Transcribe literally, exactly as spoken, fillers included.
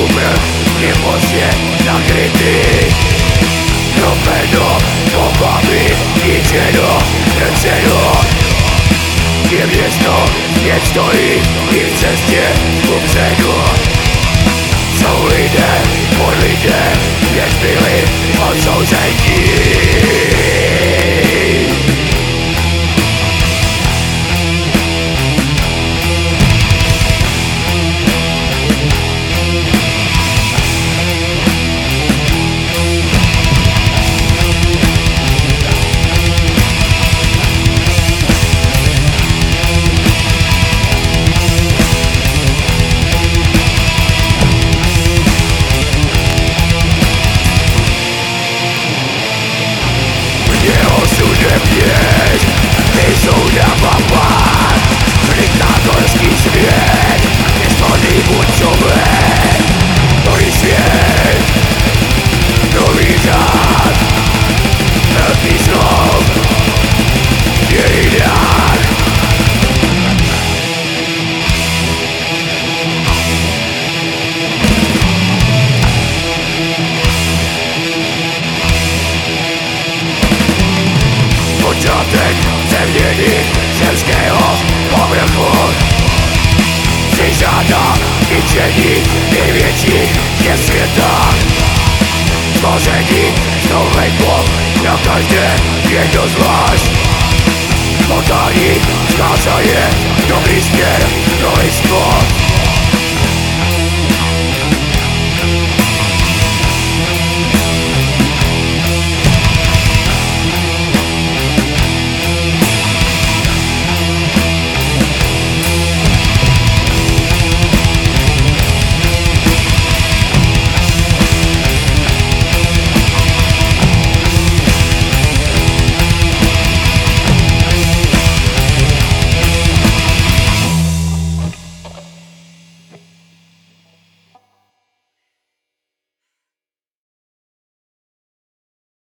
umrl, niemożnie nakryty. Dopełno obamy idzie do celu. Niebiesko nie stoi i w cestie po brzegu. Są ludzie, podludzie, lecz byli odsądzeni. Jest, ty są na papach. Dyktatorski świat jest polibucowy. To jest świat Nowizat. Epizod Jeden. Początek zemnieni ziemskiego pobrachu. Zejrzana i cieni niewieci jest święta. Stworzeni z nowej głów na każde jedno z was. Podali skazanie do bliskie rolnictwo.